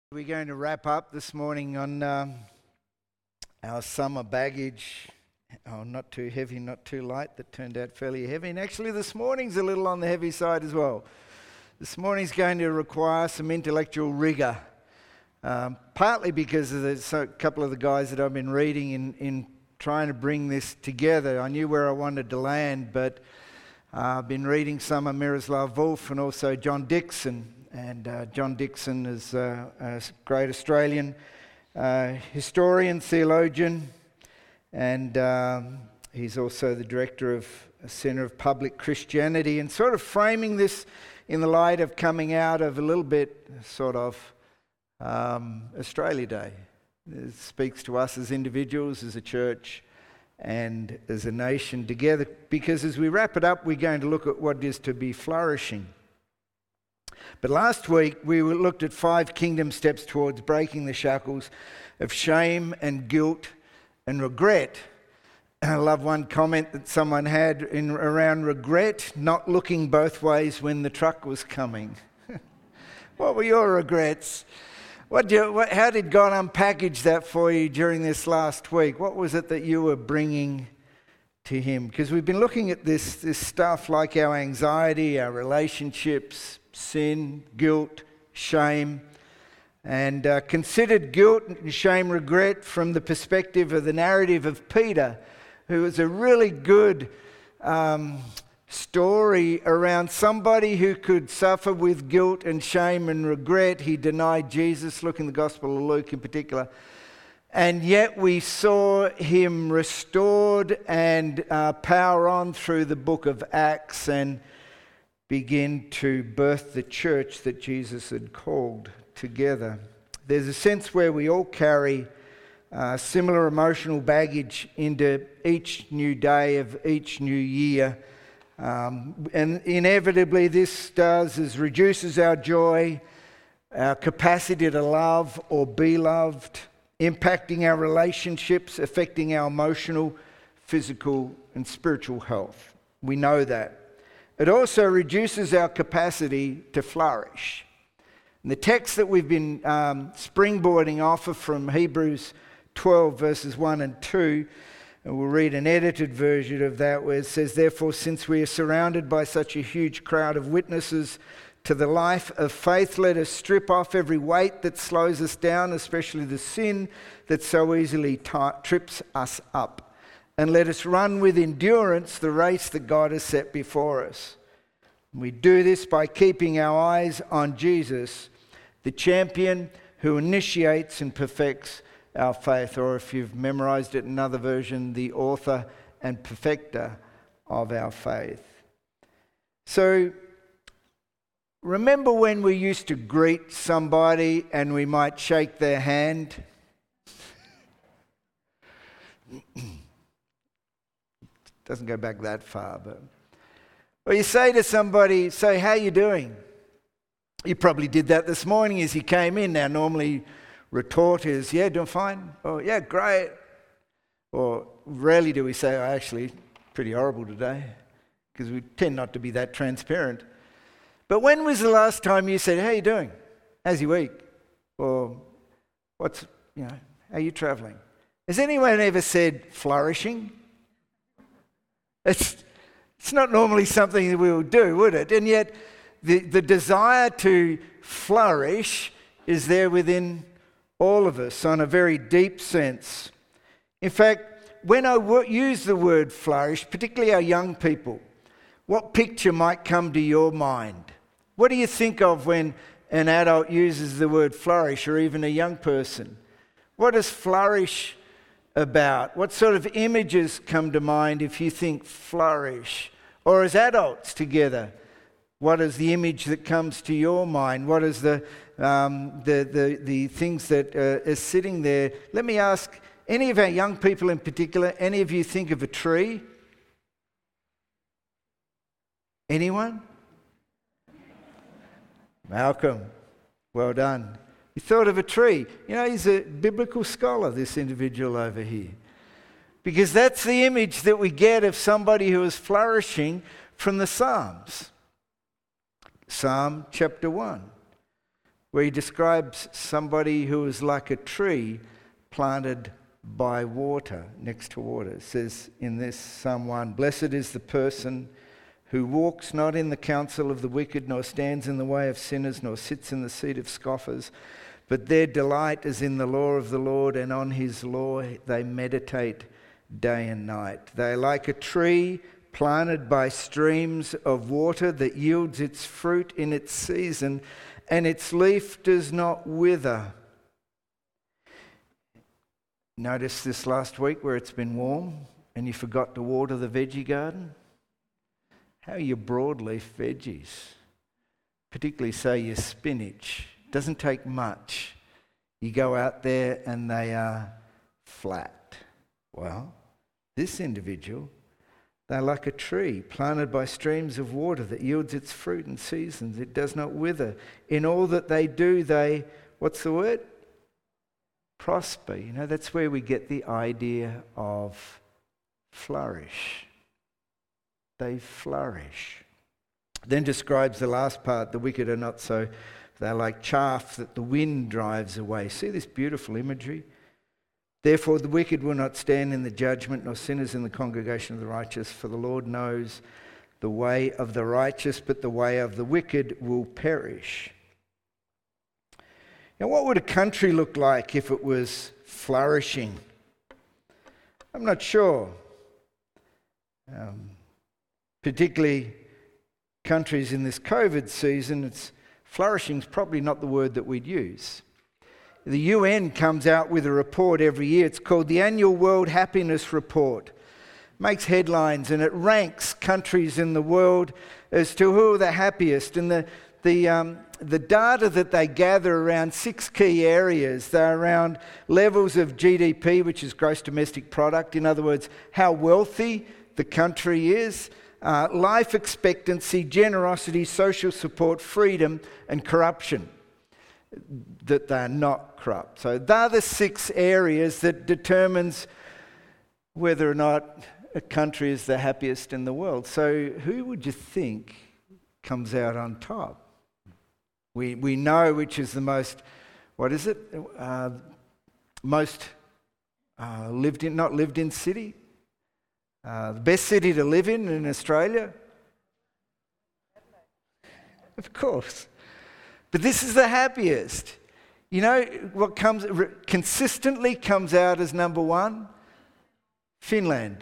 We're going to wrap up this morning on our summer baggage. Oh, not too heavy, not too light. That turned out fairly heavy. And actually this morning's a little on the heavy side as well. This morning's going to require some intellectual rigour. Partly because of a couple of the guys that I've been reading in trying to bring this together. I knew where I wanted to land, but I've been reading some of Miroslav Volf and also John Dickson. And John Dickson is a great Australian historian, theologian, and he's also the director of a Centre of Public Christianity, and sort of framing this in the light of coming out of a little bit sort of Australia Day. It speaks to us as individuals, as a church, and as a nation together, because as we wrap it up, we're going to look at what it is to be flourishing. But last week, we looked at 5 kingdom steps towards breaking the shackles of shame and guilt and regret. I love one comment that someone had around regret, not looking both ways when the truck was coming. What were your regrets? How did God unpackage that for you during this last week? What was it that you were bringing to Him? Because we've been looking at this stuff like our anxiety, our relationships, sin, guilt, shame, and considered guilt and shame, regret from the perspective of the narrative of Peter, who was a really good story around somebody who could suffer with guilt and shame and regret. He denied Jesus, look in the Gospel of Luke in particular, and yet we saw him restored and power on through the book of Acts and begin to birth the church that Jesus had called together. There's a sense where we all carry similar emotional baggage into each new day of each new year. And inevitably this does is reduces our joy, our capacity to love or be loved, impacting our relationships, affecting our emotional, physical and spiritual health. We know that. It also reduces our capacity to flourish. And the text that we've been springboarding off of from Hebrews 12 verses 1 and 2, and we'll read an edited version of that where it says, "Therefore, since we are surrounded by such a huge crowd of witnesses to the life of faith, let us strip off every weight that slows us down, especially the sin that so easily trips us up. And let us run with endurance the race that God has set before us. We do this by keeping our eyes on Jesus, the champion who initiates and perfects our faith." Or if you've memorized it in another version, the author and perfecter of our faith. So, remember when we used to greet somebody and we might shake their hand? Doesn't go back that far, but... Or you say to somebody, "How you doing?" You probably did that this morning as you came in. Now, normally retort is, "Yeah, doing fine." Or, "Yeah, great." Or rarely do we say, "Oh, actually, pretty horrible today," because we tend not to be that transparent. But when was the last time you said, "How you doing? How's your week?" Or, how are you traveling? Has anyone ever said flourishing? It's not normally something that we will do, would it? And yet the desire to flourish is there within all of us on a very deep sense. In fact, when I use the word flourish, particularly our young people, what picture might come to your mind? What do you think of when an adult uses the word flourish, or even a young person? What does flourish about? What sort of images come to mind if you think flourish? Or as adults together, what is the image that comes to your mind? What is the things that are sitting there? Let me ask, any of our young people in particular, any of you think of a tree? Anyone? Malcolm, well done. He thought of a tree. He's a biblical scholar, this individual over here. Because that's the image that we get of somebody who is flourishing from the Psalms. Psalm chapter 1. where he describes somebody who is like a tree planted by water, next to water. It says in this Psalm 1, "Blessed is the person who walks not in the counsel of the wicked, nor stands in the way of sinners, nor sits in the seat of scoffers, but their delight is in the law of the Lord, and on his law they meditate day and night. They are like a tree planted by streams of water that yields its fruit in its season, and its leaf does not wither." Notice this last week where it's been warm and you forgot to water the veggie garden? How are your broadleaf veggies? Particularly, say, your spinach. Doesn't take much. You go out there and they are flat. Well, this individual, they're like a tree planted by streams of water that yields its fruit in seasons. It does not wither. In all that they do, they, what's the word? Prosper. You know, that's where we get the idea of flourish. They flourish. Then describes the last part, the wicked are not so, they're like chaff that the wind drives away. See this beautiful imagery? "Therefore the wicked will not stand in the judgment, nor sinners in the congregation of the righteous, for the Lord knows the way of the righteous, but the way of the wicked will perish." Now, what would a country look like if it was flourishing? I'm not sure. Particularly countries in this COVID season, flourishing is probably not the word that we'd use. The UN comes out with a report every year. It's called the Annual World Happiness Report. It makes headlines and it ranks countries in the world as to who are the happiest. And the data that they gather around 6 key areas, they're around levels of GDP, which is gross domestic product. In other words, how wealthy the country is. Life expectancy, generosity, social support, freedom, and corruption. That they're not corrupt. So they're the 6 areas that determines whether or not a country is the happiest in the world. So who would you think comes out on top? We know which is the most, most not lived in city? The best city to live in Australia? Of course. But this is the happiest. You know what consistently comes out as number 1? Finland.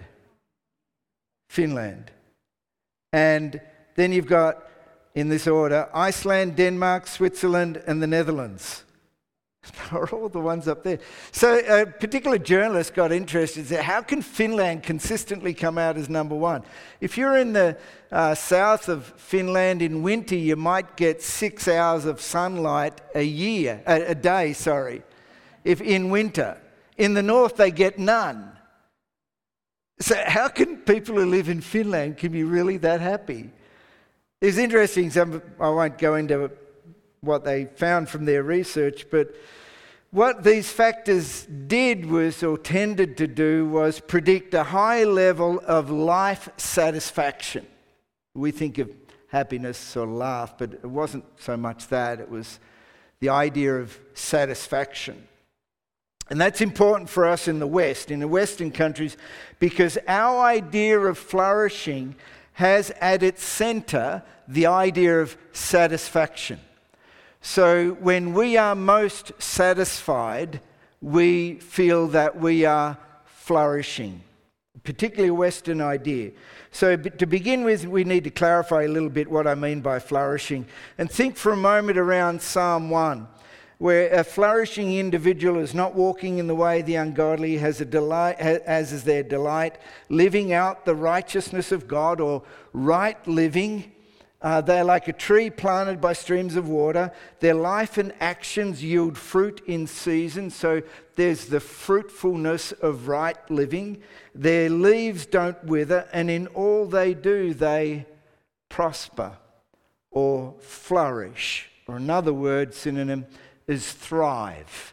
And then you've got, in this order, Iceland, Denmark, Switzerland, and the Netherlands. Are all the ones up there. So a particular journalist got interested and said, how can Finland consistently come out as number 1? If you're in the south of Finland in winter, you might get 6 hours of sunlight a day. If in winter. In the north, they get none. So how can people who live in Finland can be really that happy? It's interesting. I won't go into what they found from their research, but what these factors did was, or tended to do, was predict a high level of life satisfaction. We think of happiness or laugh, but it wasn't so much that. It was the idea of satisfaction. And that's important for us in the West, in the Western countries, because our idea of flourishing has at its centre the idea of satisfaction. So when we are most satisfied, we feel that we are flourishing, particularly a Western idea. So to begin with, we need to clarify a little bit what I mean by flourishing. And think for a moment around Psalm 1, where a flourishing individual is not walking in the way of the ungodly, has a delight, as is their delight, living out the righteousness of God, or right living. They're like a tree planted by streams of water. Their life and actions yield fruit in season. So there's the fruitfulness of right living. Their leaves don't wither, and in all they do, they prosper or flourish. Or another word, synonym, is thrive.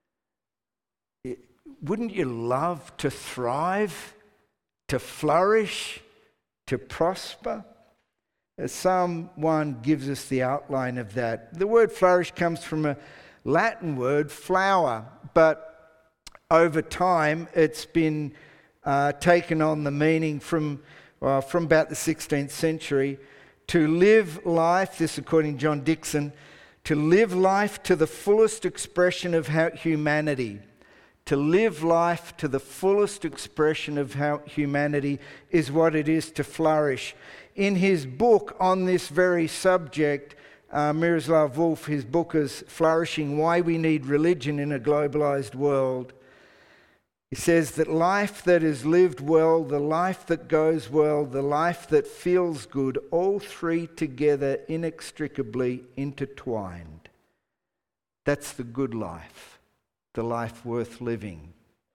Wouldn't you love to thrive, to flourish, to prosper? Psalm 1 gives us the outline of that. The word flourish comes from a Latin word, flower, but over time it's been taken on the meaning from about the 16th century, to live life, this according to John Dickson, to live life to the fullest expression of humanity. To live life to the fullest expression of humanity is what it is to flourish. In his book on this very subject, Miroslav Volf, his book is Flourishing, Why We Need Religion in a Globalized World. He says that life that is lived well, the life that goes well, the life that feels good, all three together inextricably intertwined. That's the good life, the life worth living.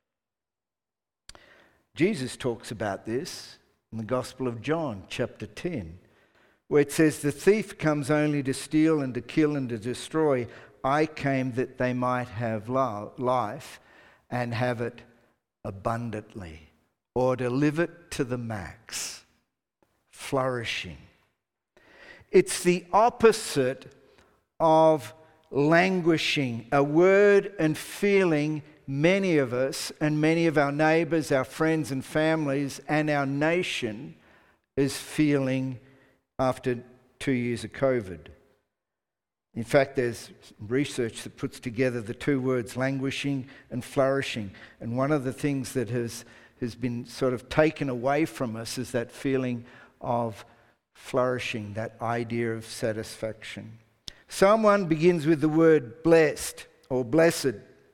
Jesus talks about this in the Gospel of John, chapter 10, where it says, the thief comes only to steal and to kill and to destroy. I came that they might have life and have it abundantly, or to live it to the max, flourishing. It's the opposite of languishing, a word and feeling many of us and many of our neighbours, our friends and families and our nation is feeling after 2 years of COVID. In fact, there's research that puts together the two words languishing and flourishing. And one of the things that has been sort of taken away from us is that feeling of flourishing, that idea of satisfaction. Psalm 1 begins with the word blessed or blessed.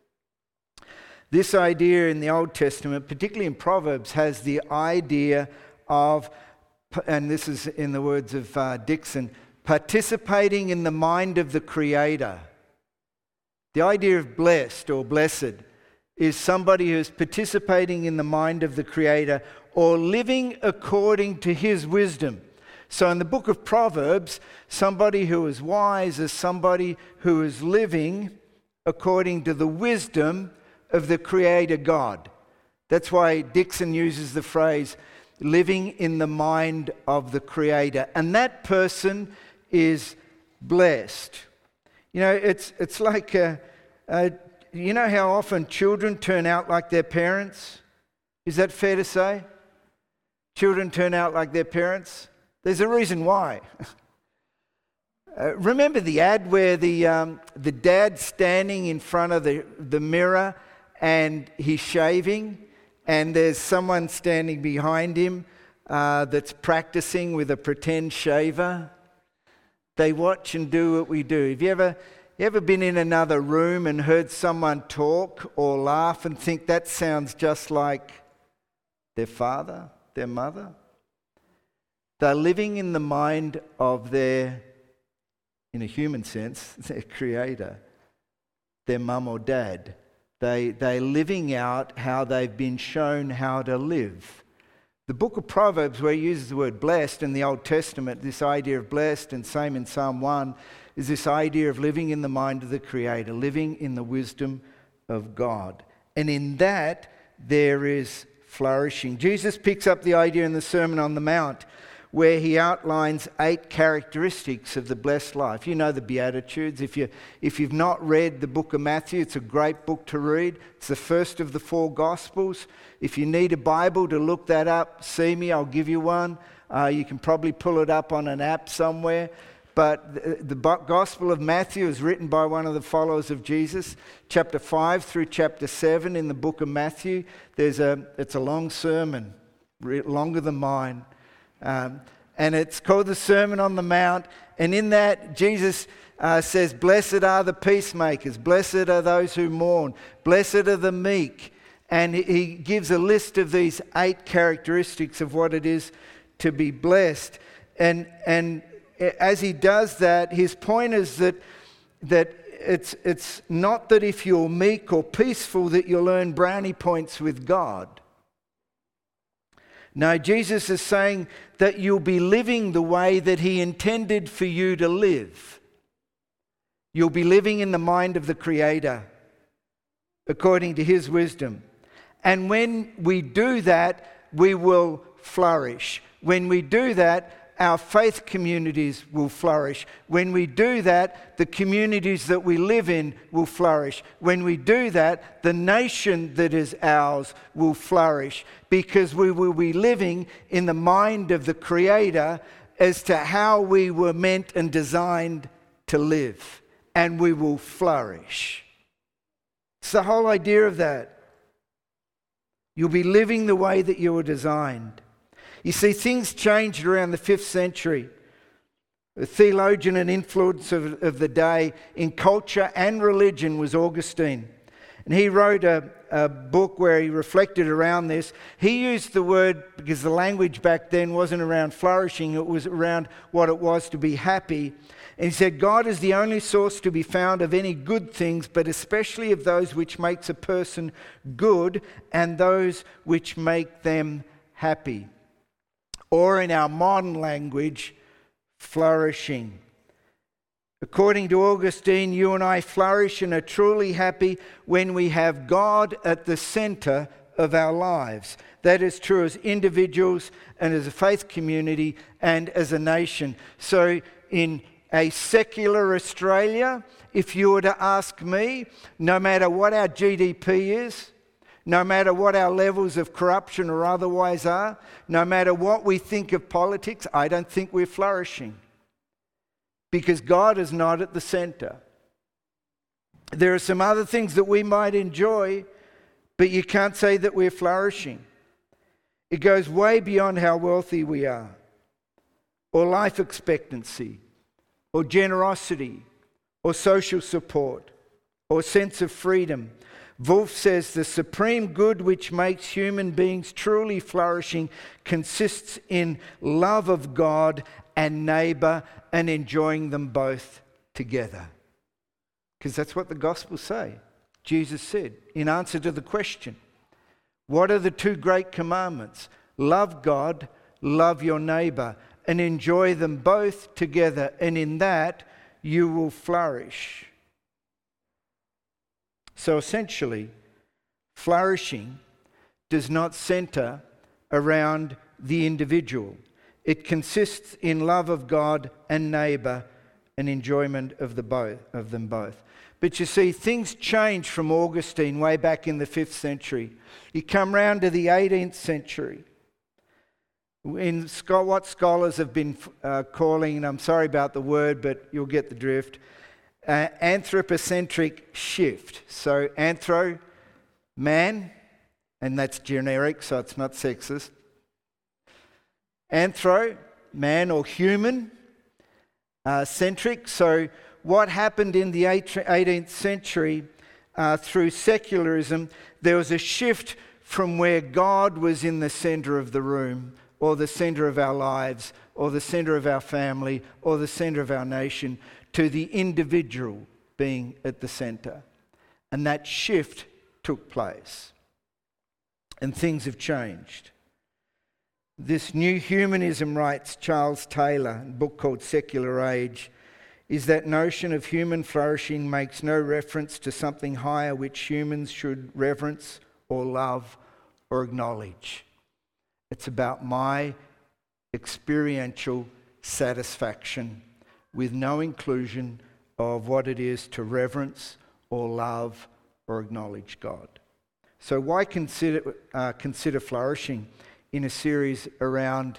This idea in the Old Testament, particularly in Proverbs, has the idea of, and this is in the words of Dickson, participating in the mind of the Creator. The idea of blessed or blessed is somebody who's participating in the mind of the Creator or living according to His wisdom. So in the book of Proverbs, somebody who is wise is somebody who is living according to the wisdom of the Creator God. That's why Dickson uses the phrase, living in the mind of the Creator. And that person is blessed. You know, it's like, you know how often children turn out like their parents? Is that fair to say? Children turn out like their parents? There's a reason why. Remember the ad where the dad's standing in front of the mirror and he's shaving and there's someone standing behind him that's practicing with a pretend shaver? They watch and do what we do. Have you ever been in another room and heard someone talk or laugh and think that sounds just like their father, their mother? They're living in the mind of their, in a human sense, their Creator, their mum or dad. They're living out how they've been shown how to live. The book of Proverbs, where he uses the word blessed in the Old Testament, this idea of blessed, and same in Psalm 1, is this idea of living in the mind of the Creator, living in the wisdom of God. And in that, there is flourishing. Jesus picks up the idea in the Sermon on the Mount, where he outlines 8 characteristics of the blessed life. You know the Beatitudes. If you've not read the book of Matthew, it's a great book to read. It's the first of the 4 Gospels. If you need a Bible to look that up, see me, I'll give you one. You can probably pull it up on an app somewhere. But the Gospel of Matthew is written by one of the followers of Jesus. Chapter 5 through chapter 7 in the book of Matthew, it's a long sermon, longer than mine. And it's called the Sermon on the Mount. And in that, Jesus says, blessed are the peacemakers, blessed are those who mourn, blessed are the meek. And he gives a list of these 8 characteristics of what it is to be blessed. And as he does that, his point is that it's not that if you're meek or peaceful that you'll earn brownie points with God. No, Jesus is saying that you'll be living the way that he intended for you to live. You'll be living in the mind of the Creator, according to his wisdom. And when we do that, we will flourish. When we do that, our faith communities will flourish. When we do that, the communities that we live in will flourish. When we do that, the nation that is ours will flourish, because we will be living in the mind of the Creator as to how we were meant and designed to live, and we will flourish. It's the whole idea of that. You'll be living the way that you were designed. You see, things changed around the 5th century. The theologian and influence of the day in culture and religion was Augustine. And he wrote a book where he reflected around this. He used the word, because the language back then wasn't around flourishing, it was around what it was to be happy. And he said, God is the only source to be found of any good things, but especially of those which makes a person good and those which make them happy. Or in our modern language, flourishing. According to Augustine, you and I flourish and are truly happy when we have God at the center of our lives. That is true as individuals and as a faith community and as a nation. So in a secular Australia, if you were to ask me, no matter what our GDP is, no matter what our levels of corruption or otherwise are, no matter what we think of politics, I don't think we're flourishing. Because God is not at the center. There are some other things that we might enjoy, but you can't say that we're flourishing. It goes way beyond how wealthy we are, or life expectancy, or generosity, or social support, or sense of freedom. Wolf says the supreme good which makes human beings truly flourishing consists in love of God and neighbour and enjoying them both together. Because that's what the Gospels say. Jesus said in answer to the question, what are the 2 great commandments? Love God, love your neighbour, and enjoy them both together, and in that you will flourish. So essentially, flourishing does not centre around the individual. It consists in love of God and neighbour and enjoyment of them both. But you see, things changed from Augustine way back in the 5th century. You come round to the 18th century. In what scholars have been calling, and I'm sorry about the word, but you'll get the drift, anthropocentric shift. So anthro, man, and that's generic, so it's not sexist. Anthro, man or human, centric. So what happened in the 18th century through secularism, there was a shift from where God was in the centre of the room, or the centre of our lives, or the centre of our family, or the centre of our nation, to the individual being at the centre. And that shift took place. And things have changed. This new humanism, writes Charles Taylor, in a book called Secular Age, is that notion of human flourishing makes no reference to something higher which humans should reverence or love or acknowledge. It's about my experiential satisfaction with no inclusion of what it is to reverence or love or acknowledge God. So why consider flourishing in a series around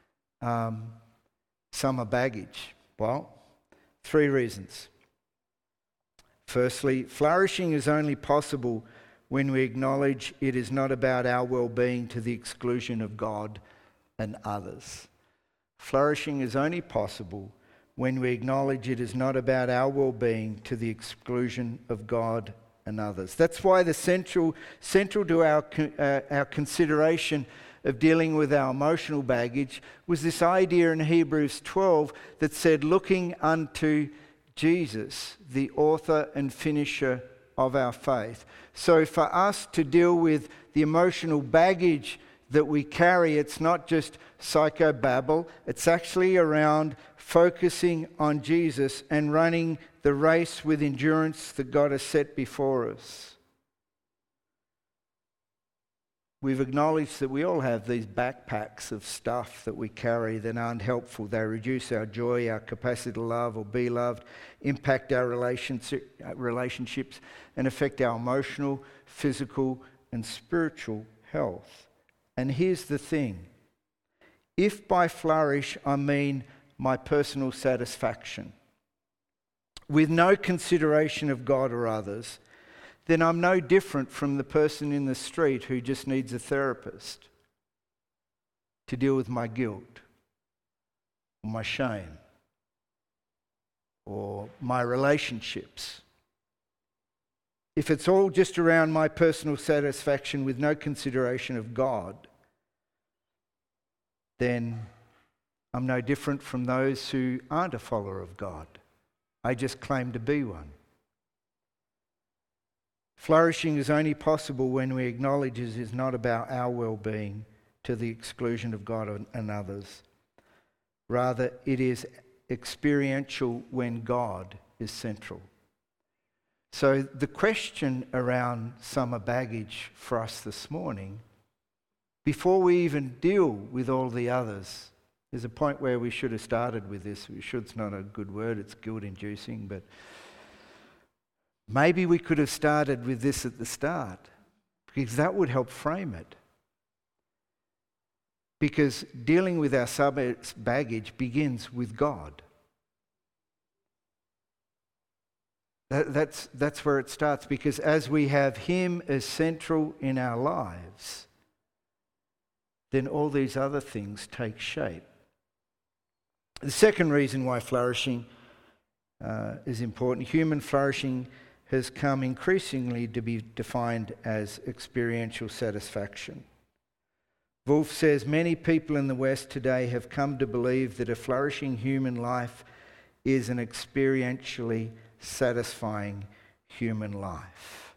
summer baggage? Well, 3 reasons. Firstly, flourishing is only possible when we acknowledge it is not about our well-being to the exclusion of God and others. Flourishing is only possible when we acknowledge it is not about our well-being to the exclusion of God and others. That's why the central to our consideration of dealing with our emotional baggage was this idea in Hebrews 12 that said, looking unto Jesus, the author and finisher of our faith. So for us to deal with the emotional baggage that we carry, it's not just psychobabble, it's actually around focusing on Jesus and running the race with endurance that God has set before us. We've acknowledged that we all have these backpacks of stuff that we carry that aren't helpful. They reduce our joy, our capacity to love or be loved, impact our relationships, and affect our emotional, physical, and spiritual health. And here's the thing. If by flourish I mean my personal satisfaction, with no consideration of God or others, then I'm no different from the person in the street who just needs a therapist to deal with my guilt, or my shame, or my relationships. If it's all just around my personal satisfaction with no consideration of God, then I'm no different from those who aren't a follower of God. I just claim to be one. Flourishing is only possible when we acknowledge it is not about our well-being to the exclusion of God and others. Rather, it is experiential when God is central. So the question around summer baggage for us this morning, before we even deal with all the others, there's a point where we should have started with this. Should's not a good word, it's guilt-inducing, but maybe we could have started with this at the start, because that would help frame it. Because dealing with our summer baggage begins with God. That's where it starts, because as we have Him as central in our lives, then all these other things take shape. The second reason why flourishing is important, human flourishing has come increasingly to be defined as experiential satisfaction. Wolf says many people in the West today have come to believe that a flourishing human life is an experientially satisfying human life.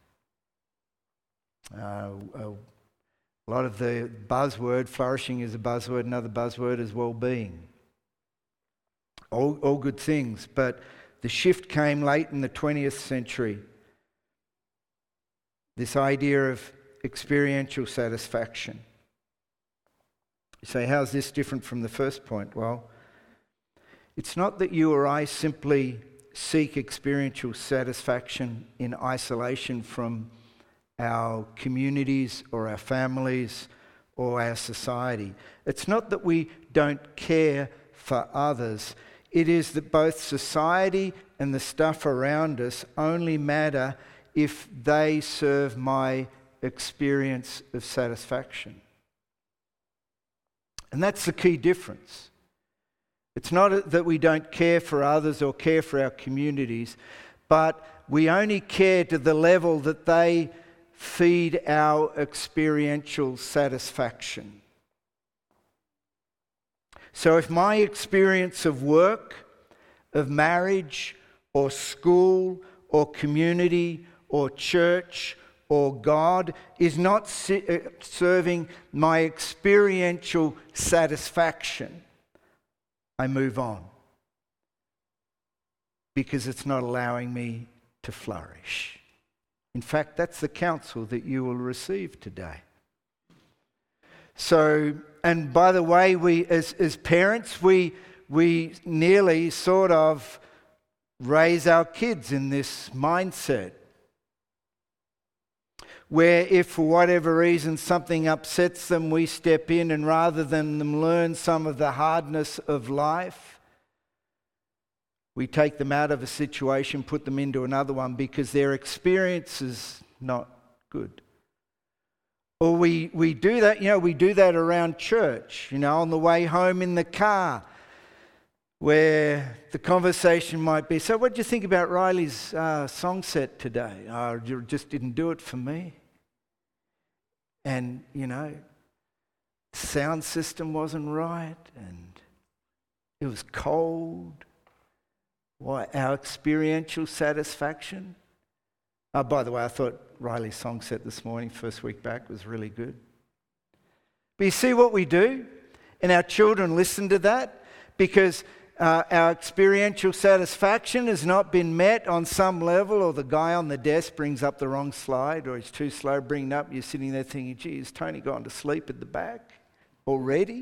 A lot of the buzzword, flourishing is a buzzword, another buzzword is well-being. All good things, but the shift came late in the 20th century. This idea of experiential satisfaction. You say, how's this different from the first point? Well, it's not that you or I simply seek experiential satisfaction in isolation from our communities or our families or our society. It's not that we don't care for others. It is that both society and the stuff around us only matter if they serve my experience of satisfaction. And that's the key difference. It's not that we don't care for others or care for our communities, but we only care to the level that they feed our experiential satisfaction. So if my experience of work, of marriage, or school, or community, or church, or God is not serving my experiential satisfaction, I move on. Because it's not allowing me to flourish. In fact, that's the counsel that you will receive today. So, and by the way, we as parents, we nearly sort of raise our kids in this mindset. Where if for whatever reason something upsets them, we step in and rather than them learn some of the hardness of life, we take them out of a situation, put them into another one because their experience is not good. Or we do that, we do that around church, on the way home in the car, where the conversation might be, so what do you think about Riley's song set today? Oh, you just didn't do it for me. And, sound system wasn't right, and it was cold. Why? Our experiential satisfaction. Oh, by the way, I thought Riley's song set this morning, first week back, was really good. But you see what we do? And our children listen to that because our experiential satisfaction has not been met on some level, or the guy on the desk brings up the wrong slide, or he's too slow bringing it up, you're sitting there thinking, gee, has Tony gone to sleep at the back already?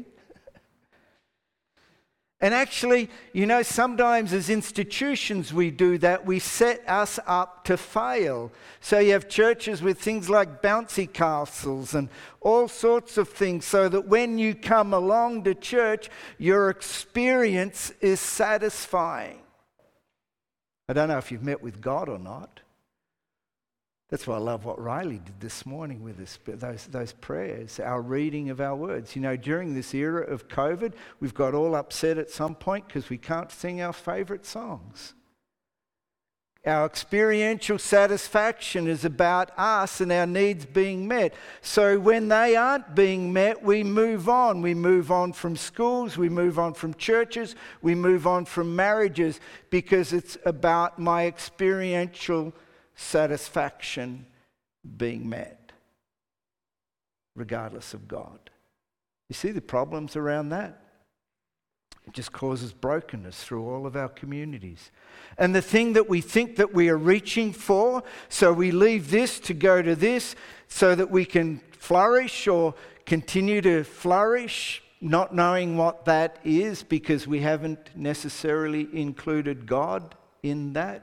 And actually, sometimes as institutions we do that. We set us up to fail. So you have churches with things like bouncy castles and all sorts of things, so that when you come along to church, your experience is satisfying. I don't know if you've met with God or not. That's why I love what Riley did this morning with us, those prayers, our reading of our words. During this era of COVID, we've got all upset at some point because we can't sing our favourite songs. Our experiential satisfaction is about us and our needs being met. So when they aren't being met, we move on. We move on from schools, we move on from churches, we move on from marriages, because it's about my experiential satisfaction being met, regardless of God. You see the problems around that? It just causes brokenness through all of our communities. And the thing that we think that we are reaching for, so we leave this to go to this so that we can flourish or continue to flourish, not knowing what that is because we haven't necessarily included God in that,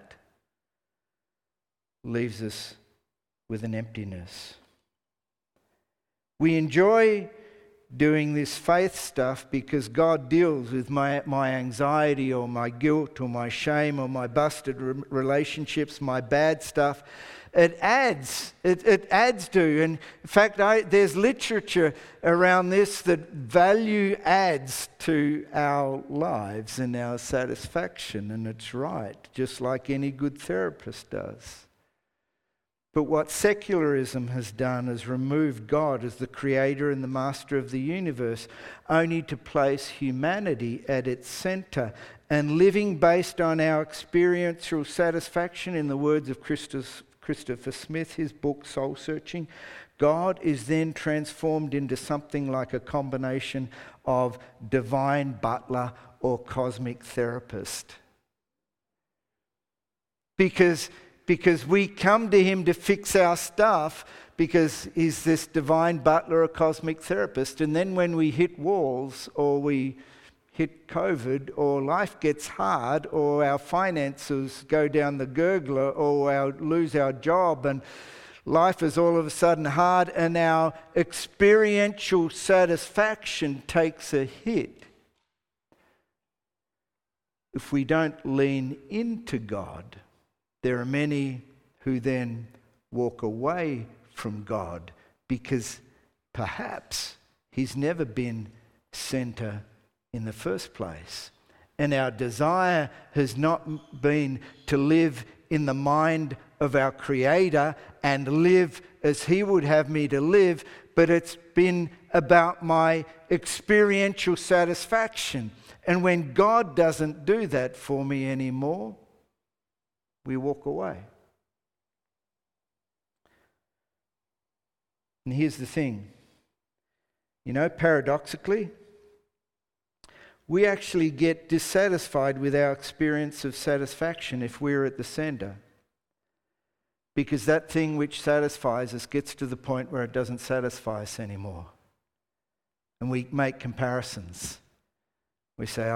leaves us with an emptiness. We enjoy doing this faith stuff because God deals with my anxiety or my guilt or my shame or my busted relationships, my bad stuff. It adds to, and in fact, there's literature around this that value adds to our lives and our satisfaction, and it's right, just like any good therapist does. But what secularism has done is removed God as the creator and the master of the universe, only to place humanity at its center. And living based on our experiential satisfaction, in the words of Christopher Smith, his book Soul Searching, God is then transformed into something like a combination of divine butler or cosmic therapist. Because we come to him to fix our stuff because he's this divine butler or cosmic therapist. And then when we hit walls, or we hit COVID, or life gets hard, or our finances go down the gurgler, or lose our job, and life is all of a sudden hard, and our experiential satisfaction takes a hit. If we don't lean into God, there are many who then walk away from God because perhaps he's never been center in the first place. And our desire has not been to live in the mind of our Creator and live as he would have me to live, but it's been about my experiential satisfaction. And when God doesn't do that for me anymore, we walk away. And here's the thing. Paradoxically, we actually get dissatisfied with our experience of satisfaction if we're at the center. Because that thing which satisfies us gets to the point where it doesn't satisfy us anymore. And we make comparisons. We say,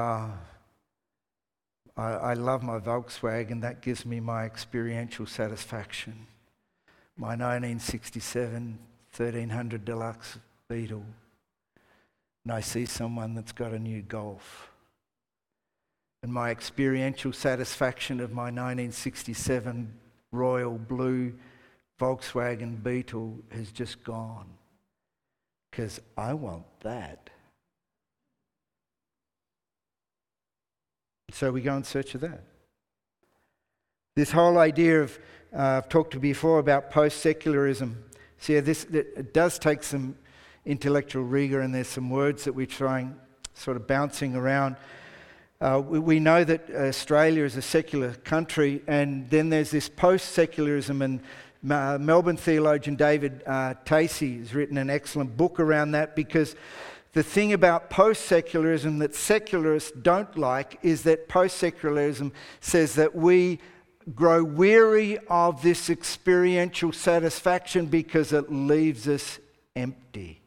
I love my Volkswagen, that gives me my experiential satisfaction. My 1967 1300 Deluxe Beetle. And I see someone that's got a new Golf. And my experiential satisfaction of my 1967 Royal Blue Volkswagen Beetle has just gone. Because I want that. So we go in search of that. This whole idea of, I've talked to before about post-secularism. See, it does take some intellectual rigor, and there's some words that we're trying, sort of bouncing around. We know that Australia is a secular country, and then there's this post-secularism, and Melbourne theologian David Tacey has written an excellent book around that, because the thing about post-secularism that secularists don't like is that post-secularism says that we grow weary of this experiential satisfaction because it leaves us empty.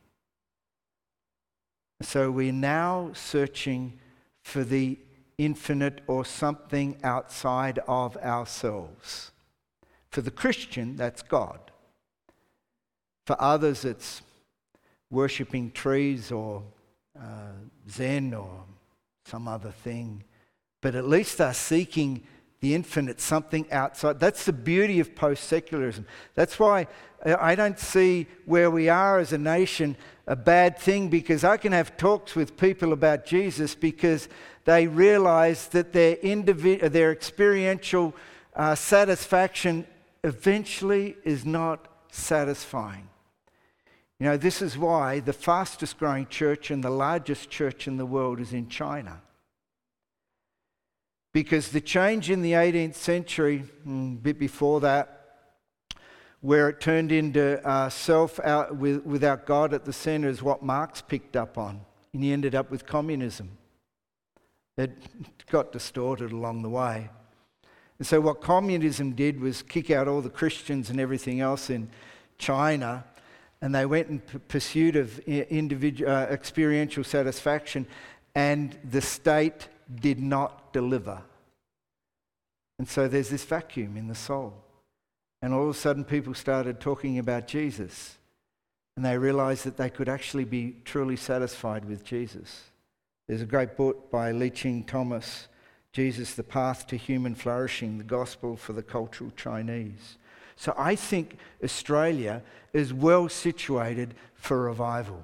So we're now searching for the infinite or something outside of ourselves. For the Christian, that's God. For others, it's worshipping trees or Zen or some other thing. But at least they're seeking the infinite, something outside. That's the beauty of post-secularism. That's why I don't see where we are as a nation a bad thing, because I can have talks with people about Jesus because they realize that their experiential satisfaction eventually is not satisfying. You know, this is why the fastest growing church and the largest church in the world is in China. Because the change in the 18th century, a bit before that, where it turned into self out without God at the center, is what Marx picked up on. And he ended up with communism. It got distorted along the way. And so what communism did was kick out all the Christians and everything else in China, and they went in pursuit of experiential satisfaction, and the state did not deliver. And so there's this vacuum in the soul. And all of a sudden people started talking about Jesus, and they realized that they could actually be truly satisfied with Jesus. There's a great book by Lee Ching Thomas, Jesus, the Path to Human Flourishing, the Gospel for the Cultural Chinese. So I think Australia is well situated for revival.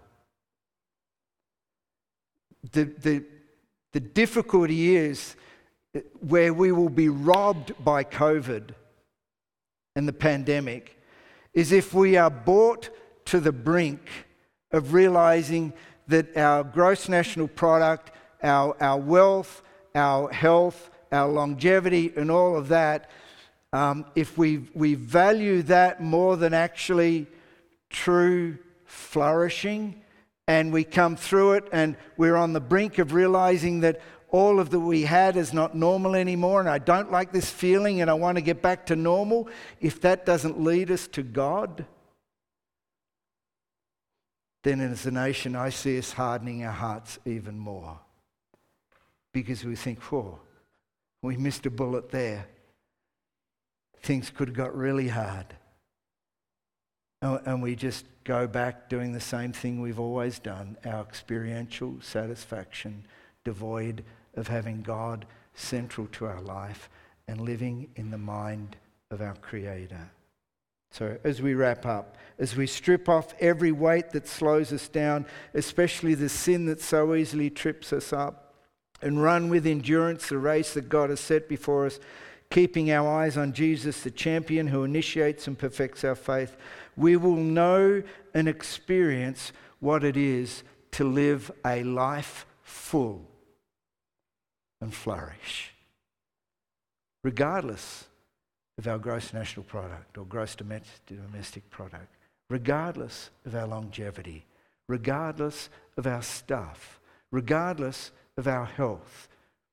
The difficulty is where we will be robbed by COVID and the pandemic is if we are brought to the brink of realizing that our gross national product, our wealth, our health, our longevity and all of that, if we value that more than actually true flourishing, and we come through it and we're on the brink of realizing that all of that we had is not normal anymore, and I don't like this feeling and I want to get back to normal, if that doesn't lead us to God, then as a nation I see us hardening our hearts even more. Because we think, whoa, we missed a bullet there. Things could have got really hard. And we just go back doing the same thing we've always done, our experiential satisfaction, devoid of having God central to our life and living in the mind of our Creator. So as we wrap up, as we strip off every weight that slows us down, especially the sin that so easily trips us up, and run with endurance the race that God has set before us, keeping our eyes on Jesus, the champion who initiates and perfects our faith, we will know and experience what it is to live a life full and flourish, regardless of our gross national product or gross domestic product, regardless of our longevity, regardless of our stuff, regardless of our health.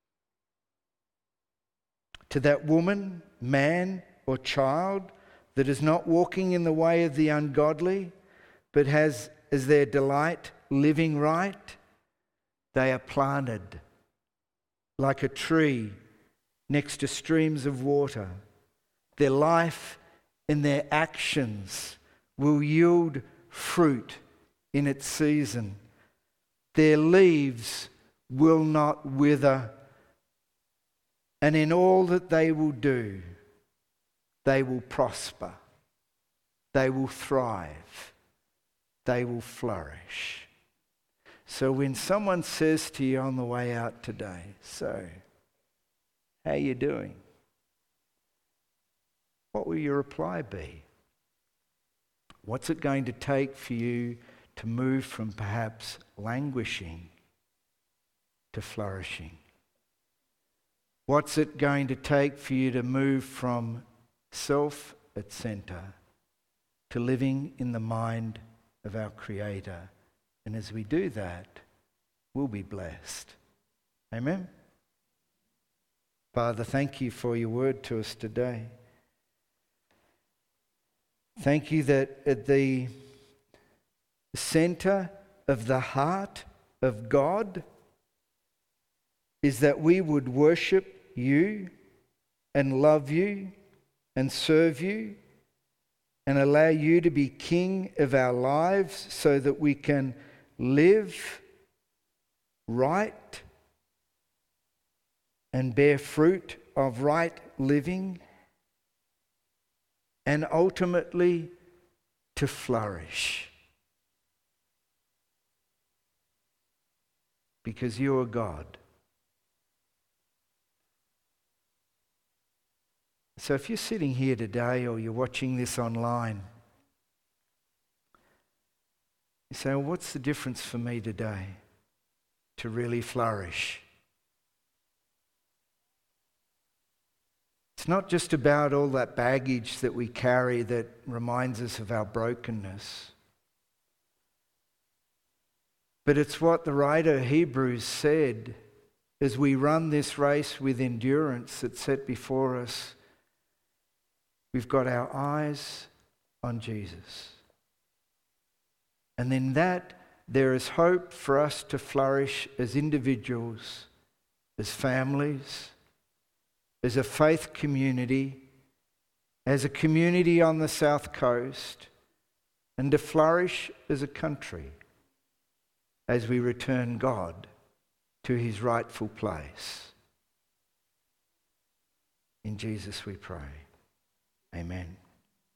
To that woman, man, or child that is not walking in the way of the ungodly, but has as their delight living right, they are planted like a tree next to streams of water. Their life and their actions will yield fruit in its season. Their leaves will not wither, and in all that they will do, they will prosper, they will thrive, they will flourish. So when someone says to you on the way out today, so, how are you doing? What will your reply be? What's it going to take for you to move from perhaps languishing to flourishing? What's it going to take for you to move from self at center to living in the mind of our Creator And as we do that, we'll be blessed. Amen? Father, thank you for your word to us today. Thank you that at the center of the heart of God is that we would worship you and love you and serve you and allow you to be king of our lives so that we can live right and bear fruit of right living, and ultimately to flourish. Because you are God. So if you're sitting here today or you're watching this online, you say, well, what's the difference for me today to really flourish? It's not just about all that baggage that we carry that reminds us of our brokenness. But it's what the writer of Hebrews said as we run this race with endurance that's set before us. We've got our eyes on Jesus. And in that, there is hope for us to flourish as individuals, as families, as a faith community, as a community on the South Coast, and to flourish as a country as we return God to his rightful place. In Jesus we pray. Amen.